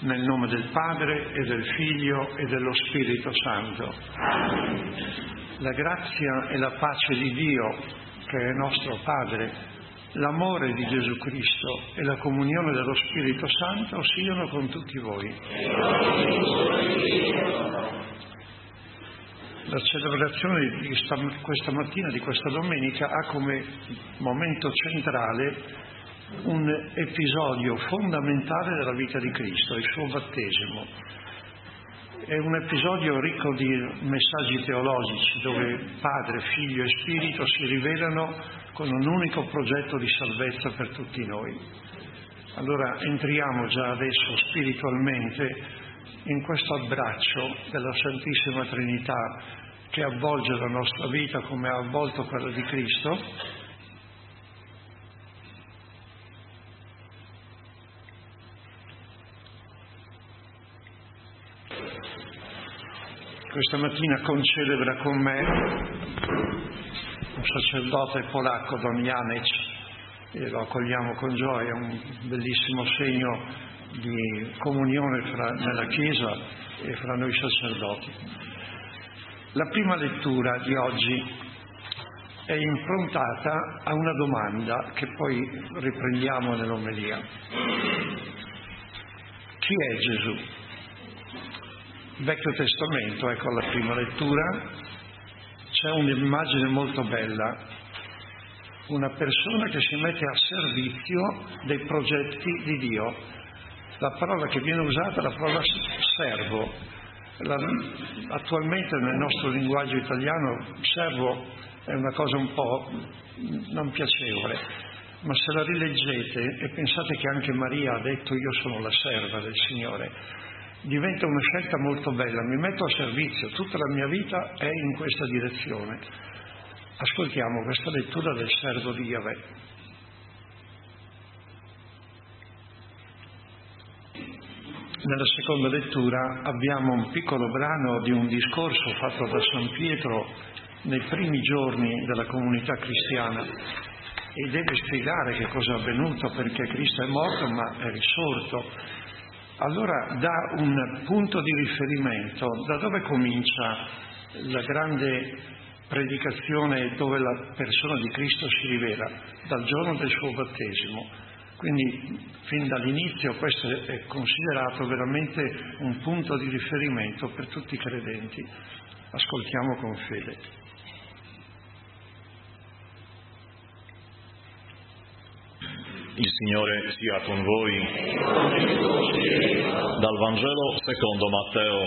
Nel nome del Padre e del Figlio e dello Spirito Santo. La grazia e la pace di Dio, che è nostro Padre, l'amore di Gesù Cristo e la comunione dello Spirito Santo siano con tutti voi. La celebrazione di questa mattina, di questa domenica, ha come momento centrale un episodio fondamentale della vita di Cristo, il suo battesimo. È un episodio ricco di messaggi teologici dove Padre, Figlio e Spirito si rivelano con un unico progetto di salvezza per tutti noi. Allora entriamo già adesso spiritualmente in questo abbraccio della Santissima Trinità che avvolge la nostra vita come ha avvolto quella di Cristo. Questa mattina concelebra con me un sacerdote polacco, Don Janec, e lo accogliamo con gioia, un bellissimo segno di comunione nella Chiesa e fra noi sacerdoti. La prima lettura di oggi è improntata a una domanda che poi riprendiamo nell'omelia. Chi è Gesù? Vecchio Testamento, ecco la prima lettura, c'è un'immagine molto bella, una persona che si mette a servizio dei progetti di Dio. La parola che viene usata è la parola servo. Attualmente nel nostro linguaggio italiano servo è una cosa un po' non piacevole, ma se la rileggete e pensate che anche Maria ha detto io sono la serva del Signore, diventa una scelta molto bella, mi metto a servizio, tutta la mia vita è in questa direzione. Ascoltiamo questa lettura del servo di Yahweh. Nella seconda lettura abbiamo un piccolo brano di un discorso fatto da San Pietro nei primi giorni della comunità cristiana e deve spiegare che cosa è avvenuto, perché Cristo è morto ma è risorto. Allora dà un punto di riferimento da dove comincia la grande predicazione dove la persona di Cristo si rivela, dal giorno del suo battesimo. Quindi fin dall'inizio questo è considerato veramente un punto di riferimento per tutti i credenti. Ascoltiamo con fede. Il Signore sia con voi. Dal Vangelo secondo Matteo.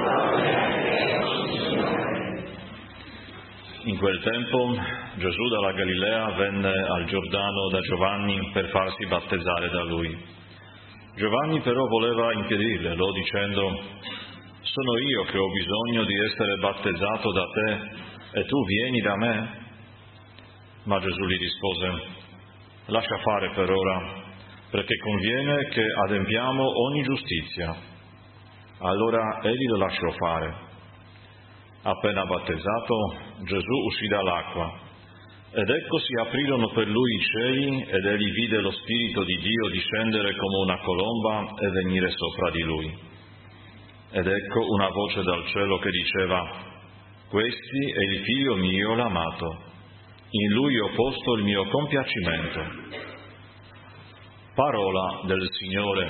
In quel tempo Gesù dalla Galilea venne al Giordano da Giovanni per farsi battezzare da lui. Giovanni però voleva impedirglielo dicendo: sono io che ho bisogno di essere battezzato da te e tu vieni da me? Ma Gesù gli rispose: lascia fare per ora, perché conviene che adempiamo ogni giustizia. Allora egli lo lasciò fare. Appena battezzato, Gesù uscì dall'acqua, ed ecco si aprirono per lui i cieli, ed egli vide lo Spirito di Dio discendere come una colomba e venire sopra di lui. Ed ecco una voce dal cielo che diceva: questi è il Figlio mio l'amato. In lui ho posto il mio compiacimento. Parola del Signore.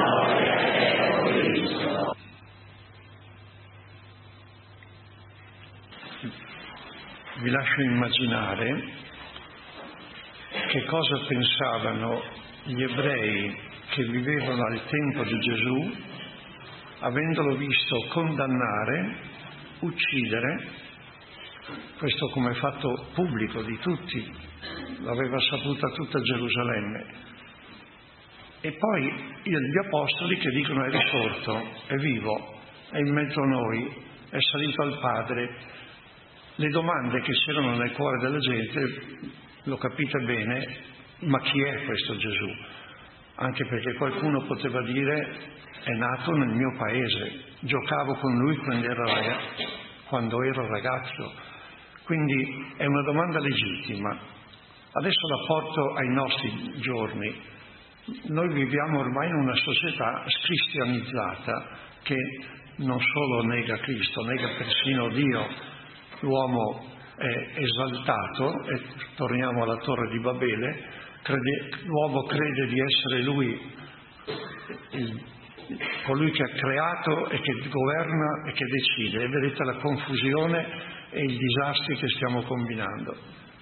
Vi lascio immaginare che cosa pensavano gli ebrei che vivevano al tempo di Gesù, avendolo visto condannare, uccidere. Questo come fatto pubblico di tutti, l'aveva saputa tutta Gerusalemme. E poi gli apostoli che dicono è risorto, è vivo, è in mezzo a noi, è salito al Padre. Le domande che c'erano nel cuore della gente, lo capite bene, ma chi è questo Gesù? Anche perché qualcuno poteva dire è nato nel mio paese, giocavo con lui quando ero ragazzo. Quindi è una domanda legittima. Adesso la porto ai nostri giorni. Noi viviamo ormai in una società scristianizzata che non solo nega Cristo, nega persino Dio. L'uomo è esaltato, e torniamo alla Torre di Babele, l'uomo crede di essere lui colui che ha creato e che governa e che decide, e vedete la confusione e i disastri che stiamo combinando.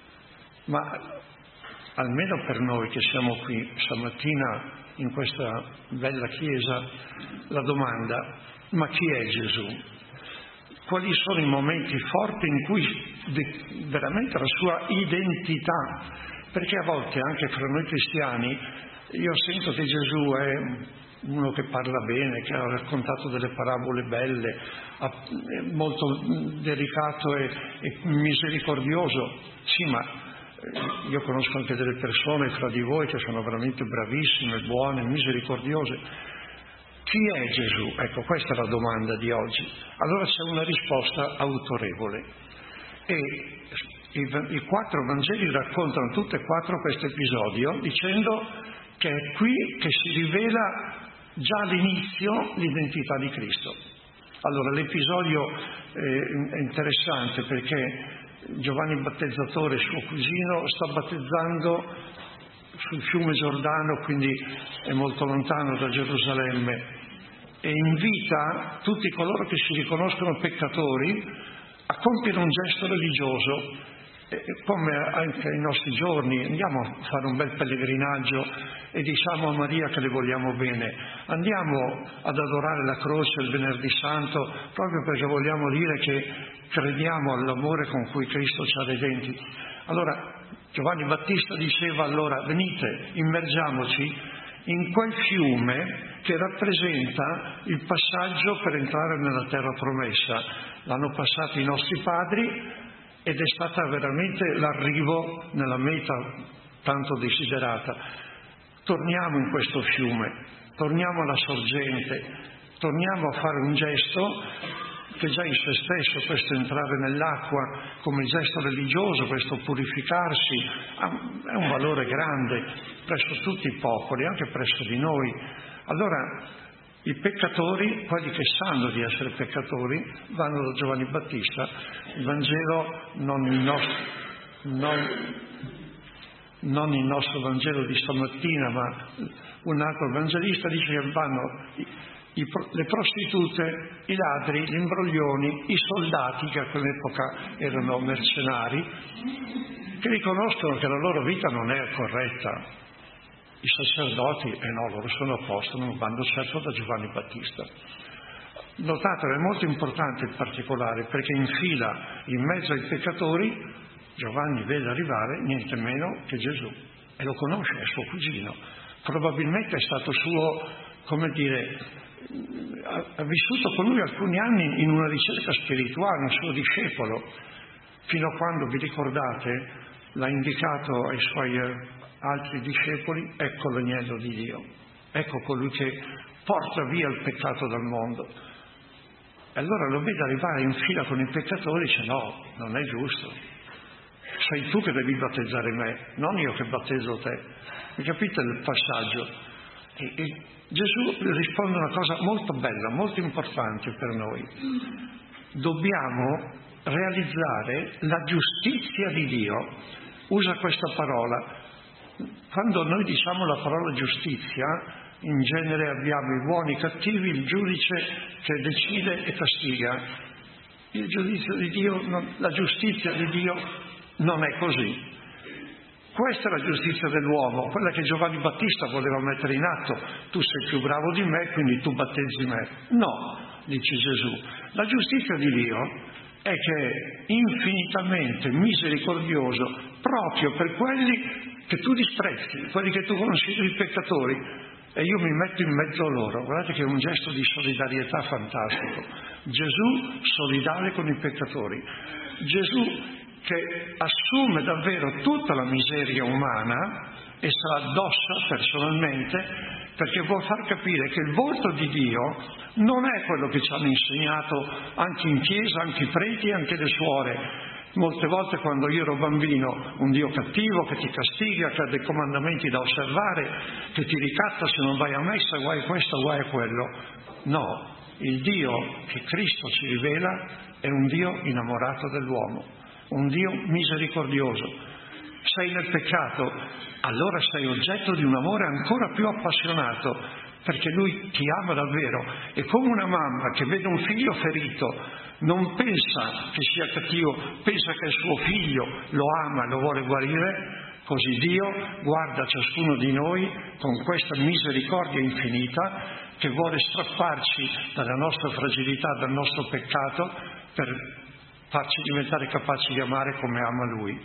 Ma almeno per noi che siamo qui stamattina in questa bella chiesa, la domanda: ma chi è Gesù? Quali sono i momenti forti in cui veramente la sua identità? Perché a volte anche fra noi cristiani io sento che Gesù è uno che parla bene, che ha raccontato delle parabole belle, è molto delicato e misericordioso. Sì, ma io conosco anche delle persone fra di voi che sono veramente bravissime, buone, misericordiose. Chi è Gesù? Ecco, questa è la domanda di oggi. Allora c'è una risposta autorevole. E i 4 Vangeli raccontano tutti e 4 questo episodio dicendo che è qui che si rivela già all'inizio l'identità di Cristo. Allora, l'episodio è interessante perché Giovanni Battezzatore, suo cugino, sta battezzando sul fiume Giordano, quindi è molto lontano da Gerusalemme, e invita tutti coloro che si riconoscono peccatori a compiere un gesto religioso, come anche ai nostri giorni. Andiamo a fare un bel pellegrinaggio e diciamo a Maria che le vogliamo bene, andiamo ad adorare la croce il venerdì santo proprio perché vogliamo dire che crediamo all'amore con cui Cristo ci ha redenti. Allora Giovanni Battista diceva: allora venite, immergiamoci in quel fiume che rappresenta il passaggio per entrare nella terra promessa. L'hanno passato i nostri padri ed è stata veramente l'arrivo nella meta tanto desiderata. Torniamo in questo fiume, torniamo alla sorgente, torniamo a fare un gesto che già in se stesso, questo entrare nell'acqua come gesto religioso, questo purificarsi, è un valore grande presso tutti i popoli, anche presso di noi. Allora i peccatori, quelli che sanno di essere peccatori, vanno da Giovanni Battista. Il Vangelo, non il nostro Vangelo di stamattina, ma un altro evangelista dice che vanno le prostitute, i ladri, gli imbroglioni, i soldati, che a quell'epoca erano mercenari, che riconoscono che la loro vita non è corretta. I sacerdoti, no, loro sono a posto, non vanno certo da Giovanni Battista. Notate, è molto importante il particolare, perché in fila, in mezzo ai peccatori, Giovanni vede arrivare niente meno che Gesù, e lo conosce, è suo cugino. Probabilmente è stato suo, come dire, ha vissuto con lui alcuni anni in una ricerca spirituale, un suo discepolo, fino a quando, vi ricordate, l'ha indicato ai suoi altri discepoli: ecco l'agnello di Dio, ecco colui che porta via il peccato dal mondo. E allora lo vede arrivare in fila con i peccatori e dice: no, non è giusto, sei tu che devi battezzare me, non io che battezzo te. Mi capite il passaggio? E Gesù risponde una cosa molto bella, molto importante per noi. Dobbiamo realizzare la giustizia di Dio. Usa questa parola. Quando noi diciamo la parola giustizia, in genere abbiamo i buoni, i cattivi, il giudice che decide e castiga. Il giudizio di Dio, la giustizia di Dio non è così. Questa è la giustizia dell'uomo, quella che Giovanni Battista voleva mettere in atto. Tu sei più bravo di me, quindi tu battezzi me. No, dice Gesù. La giustizia di Dio è che è infinitamente misericordioso proprio per quelli che tu disprezzi, quelli che tu consideri peccatori, e io mi metto in mezzo a loro. Guardate che è un gesto di solidarietà fantastico. Gesù solidale con i peccatori. Gesù che assume davvero tutta la miseria umana e se la addossa personalmente, perché vuol far capire che il volto di Dio non è quello che ci hanno insegnato anche in chiesa, anche i preti, anche le suore. Molte volte quando io ero bambino, un Dio cattivo che ti castiga, che ha dei comandamenti da osservare, che ti ricatta se non vai a messa, guai questo, guai quello. No, il Dio che Cristo ci rivela è un Dio innamorato dell'uomo, un Dio misericordioso. Sei nel peccato, allora sei oggetto di un amore ancora più appassionato, perché Lui ti ama davvero. E come una mamma che vede un figlio ferito non pensa che sia cattivo, pensa che il suo figlio lo ama, lo vuole guarire, così Dio guarda ciascuno di noi con questa misericordia infinita che vuole strapparci dalla nostra fragilità, dal nostro peccato, per farci diventare capaci di amare come ama Lui.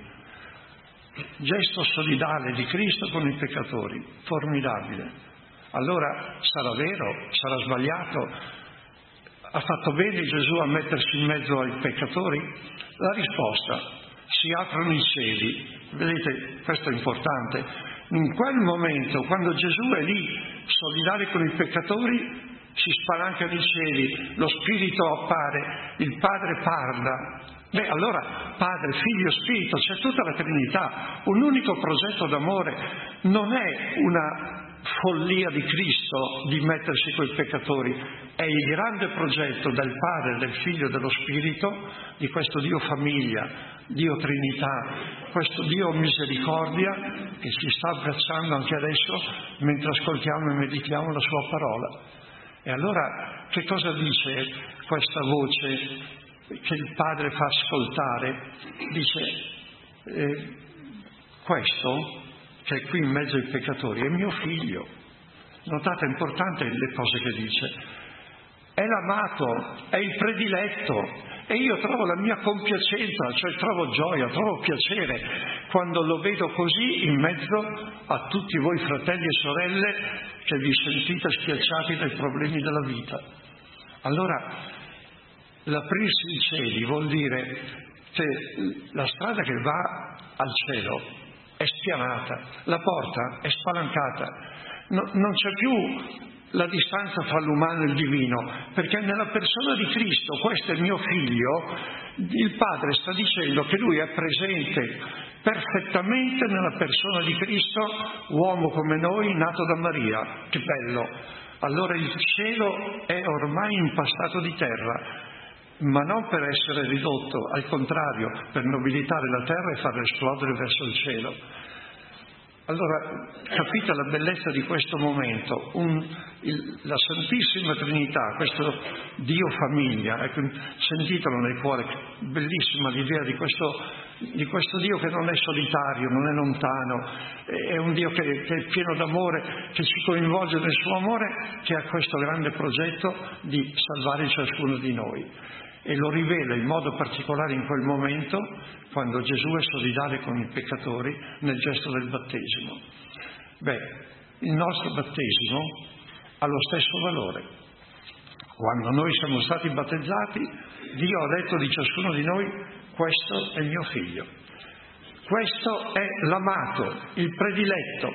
Gesto solidale di Cristo con i peccatori, formidabile. Allora sarà vero, sarà sbagliato? Ha fatto bene Gesù a mettersi in mezzo ai peccatori? La risposta: si aprono i cieli. Vedete, questo è importante. In quel momento, quando Gesù è lì, solidale con i peccatori, si spalancano i cieli, lo Spirito appare, il Padre parla. Allora Padre, Figlio, Spirito, c'è tutta la Trinità, un unico progetto d'amore. Non è una follia di Cristo di mettersi coi peccatori, è il grande progetto del Padre, del Figlio e dello Spirito, di questo Dio famiglia, Dio Trinità, questo Dio misericordia che ci sta abbracciando anche adesso mentre ascoltiamo e meditiamo la sua parola. E allora che cosa dice questa voce che il Padre fa ascoltare? Dice, questo che è qui in mezzo ai peccatori è mio figlio. Notate, è importante le cose che dice. È l'amato, è il prediletto, e io trovo la mia compiacenza, cioè trovo gioia, trovo piacere quando lo vedo così in mezzo a tutti voi fratelli e sorelle che vi sentite schiacciati dai problemi della vita. Allora, l'aprirsi i cieli vuol dire che la strada che va al cielo è spianata, la porta è spalancata, non c'è più la distanza fra l'umano e il divino, perché nella persona di Cristo, questo è il mio figlio, il Padre sta dicendo che Lui è presente perfettamente nella persona di Cristo, uomo come noi, nato da Maria. Che bello! Allora il cielo è ormai impastato di terra, ma non per essere ridotto, al contrario, per nobilitare la terra e farla esplodere verso il cielo. Allora, capite la bellezza di questo momento, la Santissima Trinità, questo Dio famiglia, ecco, sentitelo nel cuore, bellissima l'idea di questo Dio che non è solitario, non è lontano, è un Dio che è pieno d'amore, che ci coinvolge nel suo amore, che ha questo grande progetto di salvare ciascuno di noi. E lo rivela in modo particolare in quel momento, quando Gesù è solidale con i peccatori nel gesto del battesimo. Il nostro battesimo ha lo stesso valore. Quando noi siamo stati battezzati, Dio ha detto di ciascuno di noi: questo è il mio figlio, questo è l'amato, il prediletto.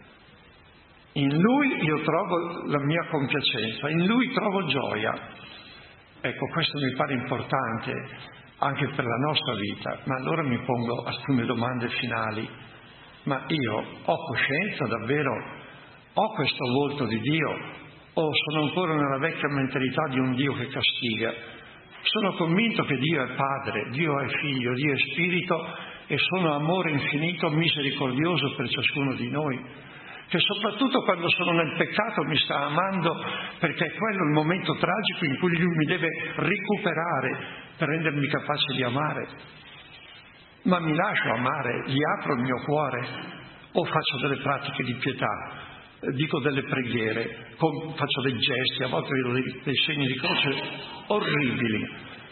In Lui io trovo la mia compiacenza, in Lui trovo gioia. Ecco, questo mi pare importante anche per la nostra vita, ma allora mi pongo alcune domande finali. Ma io ho coscienza davvero? Ho questo volto di Dio? O sono ancora nella vecchia mentalità di un Dio che castiga? Sono convinto che Dio è Padre, Dio è Figlio, Dio è Spirito e sono amore infinito, misericordioso per ciascuno di noi, che soprattutto quando sono nel peccato mi sta amando, perché è quello il momento tragico in cui Lui mi deve recuperare per rendermi capace di amare. Ma mi lascio amare, gli apro il mio cuore o faccio delle pratiche di pietà, dico delle preghiere, faccio dei gesti, a volte vedo dei segni di croce orribili,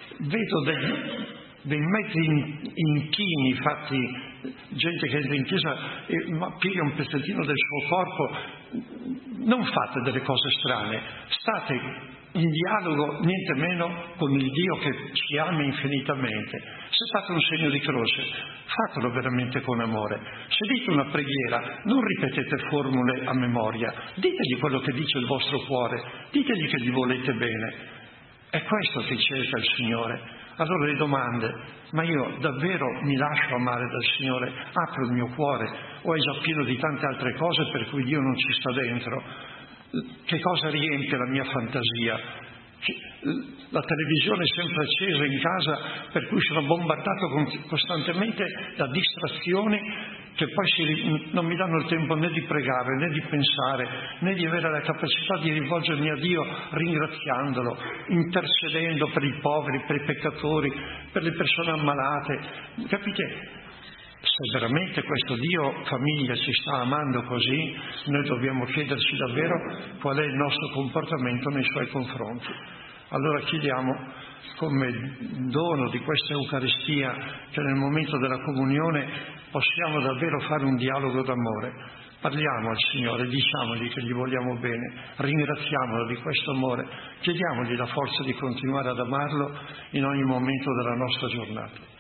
vedo dei mezzi inchini fatti, gente che entra in chiesa e piglia un pezzettino del suo corpo. Non fate delle cose strane, state in dialogo niente meno con il Dio che ci ama infinitamente. Se fate un segno di croce, fatelo veramente con amore. Se dite una preghiera, non ripetete formule a memoria, ditegli quello che dice il vostro cuore, ditegli che gli volete bene. È questo che cerca il Signore. Allora le domande: ma io davvero mi lascio amare dal Signore? Apro il mio cuore o è già pieno di tante altre cose per cui Dio non ci sta dentro? Che cosa riempie la mia fantasia? La televisione è sempre accesa in casa, per cui sono bombardato costantemente da distrazioni che poi non mi danno il tempo né di pregare, né di pensare, né di avere la capacità di rivolgermi a Dio ringraziandolo, intercedendo per i poveri, per i peccatori, per le persone ammalate. Capite? Se veramente questo Dio famiglia ci sta amando così, noi dobbiamo chiederci davvero qual è il nostro comportamento nei Suoi confronti. Allora chiediamo, come dono di questa Eucaristia, che nel momento della comunione possiamo davvero fare un dialogo d'amore. Parliamo al Signore, diciamogli che gli vogliamo bene, ringraziamolo di questo amore, chiediamogli la forza di continuare ad amarlo in ogni momento della nostra giornata.